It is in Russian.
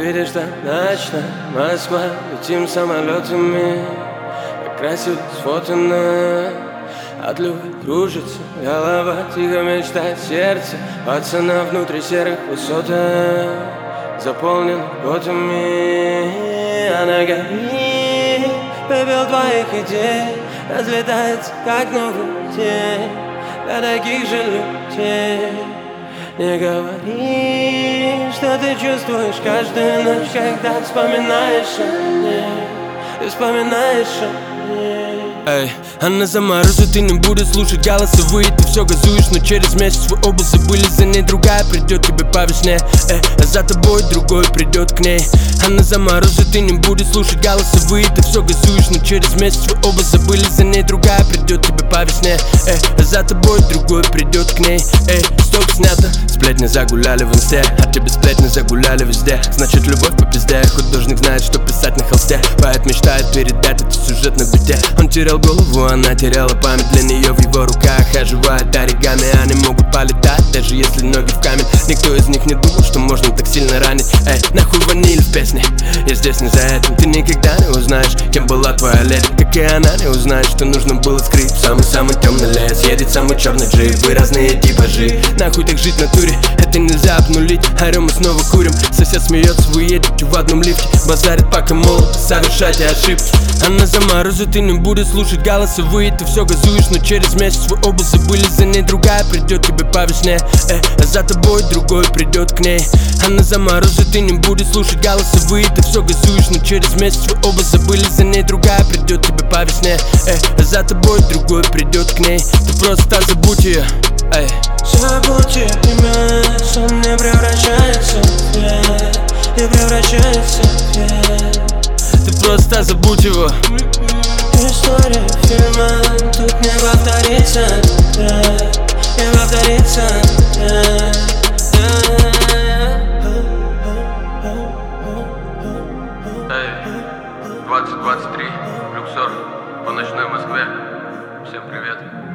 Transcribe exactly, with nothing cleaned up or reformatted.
видишь, там ночная Москва, летим самолетами, как красиво сфотано. От любви кружится голова, тихо мечтает сердце пацана внутри серых высотах, заполнен ботами. Она горит, пепел твоих идей разлетается, как новый день для таких же людей. Не говори, что ты чувствуешь каждую ночь, когда вспоминаешь о ней, ты вспоминаешь о ней. Эй, она заморозит и не будет слушать голосовые. Ты все газуешь, но через месяц вы оба забыли. За ней другая придет тебе по весне, эй, а за тобой другой придет к ней. Она заморозит и не будет слушать голосовые. Ты все газуешь, но через месяц вы оба забыли. За ней другая придет тебе по весне, эй, а за тобой другой придет к ней. Эй, стоп, снято. Сплетни загуляли в инсте, а тебе сплетни загуляли везде. Значит, любовь по пизде. Художник знает, что писать на холсте. Поэт мечтает передать этот сюжет на бите. Он терял голову, она теряла память. Для нее в его руках оживает оригами. Они могут полетать, даже если ноги в камень. Никто из них не думал, что можно так сильно ранить. Эй, нахуй ваниль в песне, я здесь не за этим. Ты никогда не узнаешь, кем была твоя леди. Как и она не узнает, что нужно было скрыть. Самый-самый темный лес, едет самый черный джип. Вы разные типажи, нахуй так жить в натуре. Это нельзя обнулить, орем и снова курим. Сосед смеется, вы едете в одном лифте. Базарит пока молод, совершайте ошибки. Она заморозит и не будет слушать голосовые. Ты все газуешь, но через месяц вы оба забыли. За ней другая придет тебе по весне, эй, а за тобой другой придет к ней. Она заморозит и не будет слушать голосовые. Ты все газуешь, но через месяц вы оба забыли. За ней другая придет тебе по весне, эй, а за тобой другой придет к ней. Ты просто забудь ее, эй. Забудь ее имя, сон не превращается в свет, не превращается в свет. Ты просто забудь его. История фильма тут не повторится, да, не повторится, да, да. Эй, двадцать двадцать три, Люксор, по ночной Москве. Всем привет.